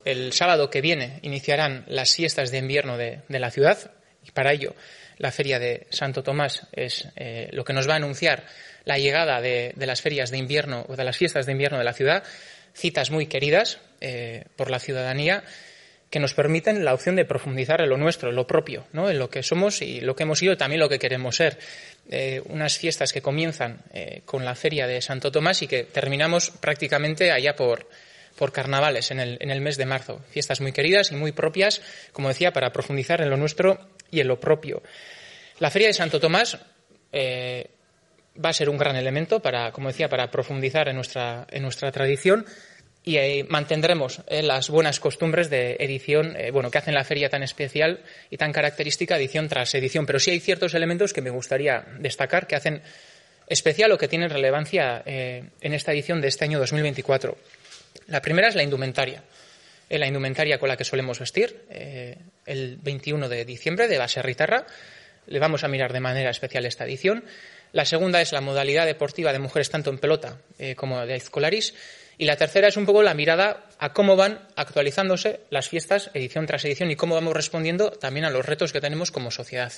El sábado que viene iniciarán las fiestas de invierno de la ciudad y para ello la Feria de Santo Tomás es lo que nos va a anunciar la llegada de las ferias de invierno o de las fiestas de invierno de la ciudad, citas muy queridas por la ciudadanía que nos permiten la opción de profundizar en lo nuestro, en lo propio, ¿no? En lo que somos y lo que hemos sido, también lo que queremos ser. Unas fiestas que comienzan con la Feria de Santo Tomás y que terminamos prácticamente allá por carnavales en el mes de marzo. Fiestas muy queridas y muy propias, como decía, para profundizar en lo nuestro y en lo propio. La Feria de Santo Tomás va a ser un gran elemento para, como decía, para profundizar en nuestra tradición y mantendremos las buenas costumbres de edición, que hacen la feria tan especial y tan característica edición tras edición. Pero sí hay ciertos elementos que me gustaría destacar que hacen especial o que tienen relevancia en esta edición de este año 2024. La primera es la indumentaria. La indumentaria con la que solemos vestir el 21 de diciembre de baserritarra. Le vamos a mirar de manera especial esta edición. La segunda es la modalidad deportiva de mujeres tanto en pelota como de aizkolaris. Y la tercera es un poco la mirada a cómo van actualizándose las fiestas edición tras edición y cómo vamos respondiendo también a los retos que tenemos como sociedad.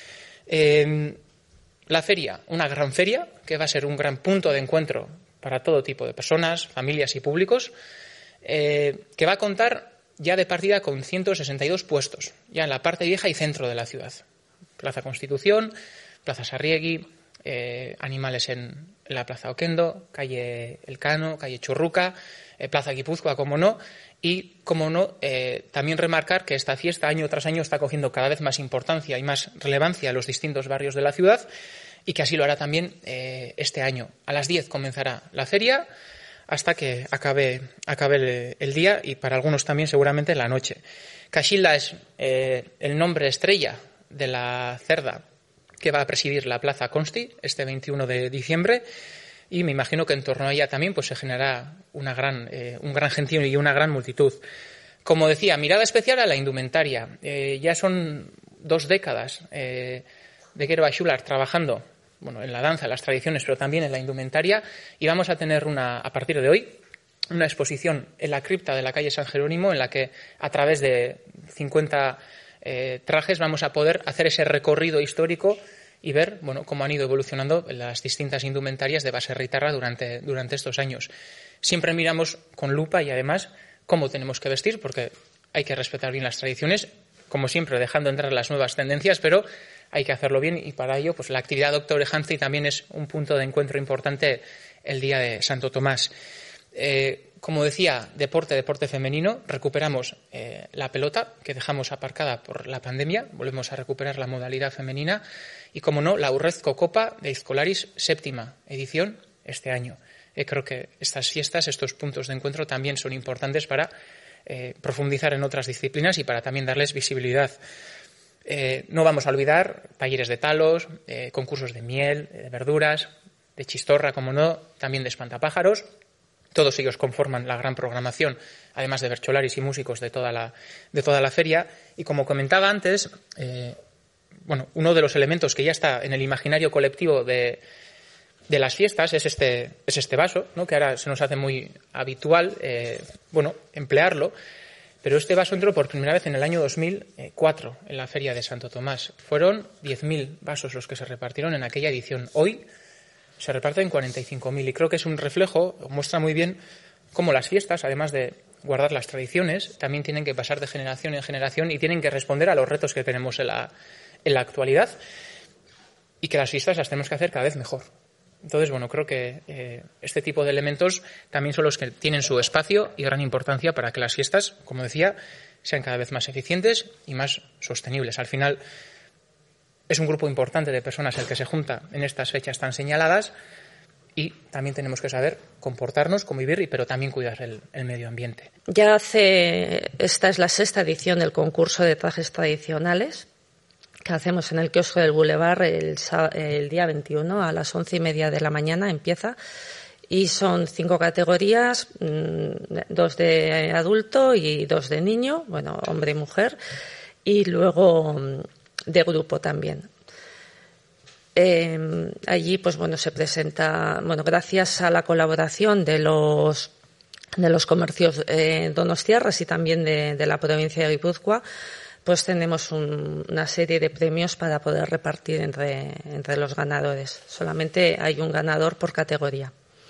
La feria, una gran feria que va a ser un gran punto de encuentro para todo tipo de personas, familias y públicos, que va a contar ya de partida con 162 puestos, ya en la parte vieja y centro de la ciudad. Plaza Constitución, Plaza Sarriegi, animales en la Plaza Oquendo, calle Elcano, calle Churruca, Plaza Guipúzcoa, como no, y, como no, también remarcar que esta fiesta año tras año está cogiendo cada vez más importancia y más relevancia en los distintos barrios de la ciudad y que así lo hará también este año. A las 10 comenzará la feria hasta que acabe el día y para algunos también seguramente la noche. Caxilda es el nombre estrella de la cerda que va a presidir la Plaza Consti este 21 de diciembre y me imagino que en torno a ella también pues se generará un gran gentío y una gran multitud. Como decía, mirada especial a la indumentaria. Ya son 2 décadas de Gero Baxular trabajando en la danza, en las tradiciones, pero también en la indumentaria y vamos a tener a partir de hoy una exposición en la cripta de la calle San Jerónimo en la que a través de 50 trajes vamos a poder hacer ese recorrido histórico y ver cómo han ido evolucionando las distintas indumentarias de baserritarra durante estos años. Siempre miramos con lupa y además cómo tenemos que vestir porque hay que respetar bien las tradiciones, como siempre dejando entrar las nuevas tendencias, pero hay que hacerlo bien y para ello pues la actividad Doctor Hanzi también es un punto de encuentro importante el día de Santo Tomás. Como decía, deporte femenino, recuperamos la pelota que dejamos aparcada por la pandemia, volvemos a recuperar la modalidad femenina y, como no, la Urrezko Copa de Aizkolaris, 7ª edición este año. Creo que estas fiestas, estos puntos de encuentro también son importantes para profundizar en otras disciplinas y para también darles visibilidad. No vamos a olvidar talleres de talos, concursos de miel, de verduras, de chistorra, como no, también de espantapájaros. Todos ellos conforman la gran programación, además de bercholaris y músicos de toda la feria. Y como comentaba antes, uno de los elementos que ya está en el imaginario colectivo de las fiestas es este vaso, ¿no? Que ahora se nos hace muy habitual emplearlo. Pero este vaso entró por primera vez en el año 2004 en la Feria de Santo Tomás. Fueron 10.000 vasos los que se repartieron en aquella edición. Hoy se reparten 45.000 y creo que es un reflejo, muestra muy bien cómo las fiestas, además de guardar las tradiciones, también tienen que pasar de generación en generación y tienen que responder a los retos que tenemos en la actualidad y que las fiestas las tenemos que hacer cada vez mejor. Entonces, creo que este tipo de elementos también son los que tienen su espacio y gran importancia para que las fiestas, como decía, sean cada vez más eficientes y más sostenibles. Al final, es un grupo importante de personas el que se junta en estas fechas tan señaladas y también tenemos que saber comportarnos, convivir, pero también cuidar el medio ambiente. Esta es la 6ª edición del concurso de trajes tradicionales que hacemos en el kiosco del Boulevard el día 21 a las 11:30 de la mañana empieza y son 5 categorías, 2 de adulto y 2 de niño, hombre y mujer, y luego de grupo también. Allí se presenta, gracias a la colaboración de los los comercios donostiarras y también de la provincia de Guipúzcoa, pues tenemos una serie de premios para poder repartir entre los ganadores. Solamente hay un ganador por categoría.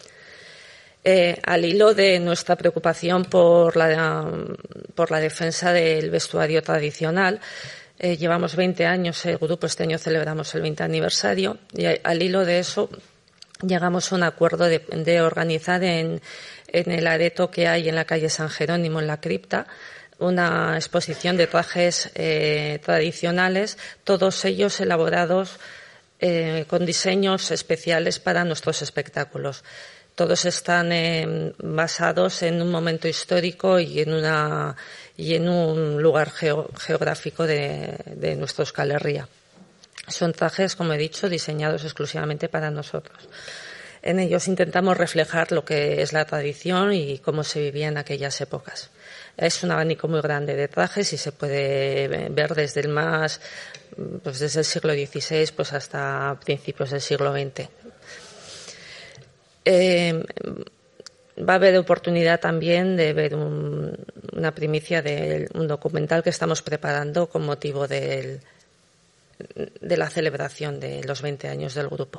Al hilo de nuestra preocupación por la defensa del vestuario tradicional, llevamos 20 años, el grupo este año celebramos el 20 aniversario, y al hilo de eso llegamos a un acuerdo de organizar en el areto que hay en la calle San Jerónimo, en la cripta, una exposición de trajes tradicionales, todos ellos elaborados con diseños especiales para nuestros espectáculos. Todos están basados en un momento histórico y en un lugar geográfico de nuestra Euskal Herria. Son trajes, como he dicho, diseñados exclusivamente para nosotros. En ellos intentamos reflejar lo que es la tradición y cómo se vivía en aquellas épocas. Es un abanico muy grande de trajes y se puede ver desde desde el siglo XVI pues hasta principios del siglo XX. Va a haber oportunidad también de ver una primicia de un documental que estamos preparando con motivo de la celebración de los 20 años del grupo.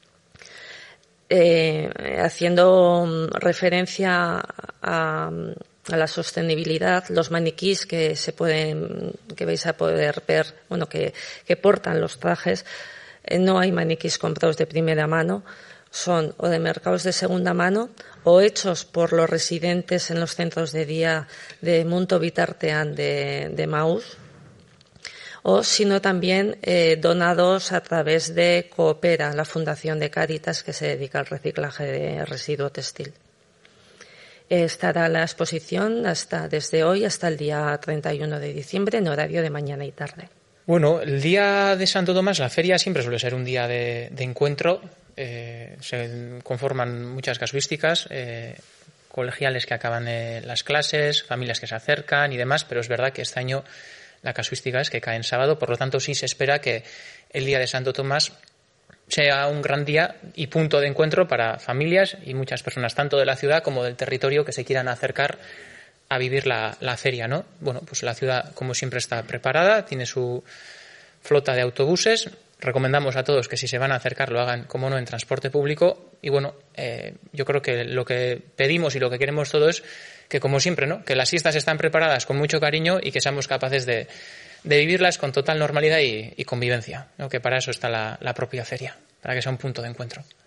Haciendo referencia a la sostenibilidad, los maniquís que vais a poder ver, que portan los trajes, no hay maniquís comprados de primera mano, son o de mercados de segunda mano o hechos por los residentes en los centros de día de Munto Bitartean de Maús, o sino también donados a través de Coopera, la Fundación de Cáritas que se dedica al reciclaje de residuo textil. Estará la exposición desde hoy hasta el día 31 de diciembre en horario de mañana y tarde. Bueno, el día de Santo Tomás, la feria siempre suele ser un día de encuentro. Se conforman muchas casuísticas, colegiales que acaban las clases, familias que se acercan y demás, pero es verdad que este año la casuística es que cae en sábado, por lo tanto sí se espera que el día de Santo Tomás sea un gran día y punto de encuentro para familias y muchas personas, tanto de la ciudad como del territorio, que se quieran acercar a vivir la feria, ¿no? Bueno, pues la ciudad, como siempre, está preparada, tiene su flota de autobuses. Recomendamos a todos que si se van a acercar lo hagan, como no, en transporte público. Y bueno, yo creo que lo que pedimos y lo que queremos todos es que, como siempre, ¿no?, que las fiestas están preparadas con mucho cariño y que seamos capaces de vivirlas con total normalidad y convivencia, ¿no?, que para eso está la propia feria, para que sea un punto de encuentro.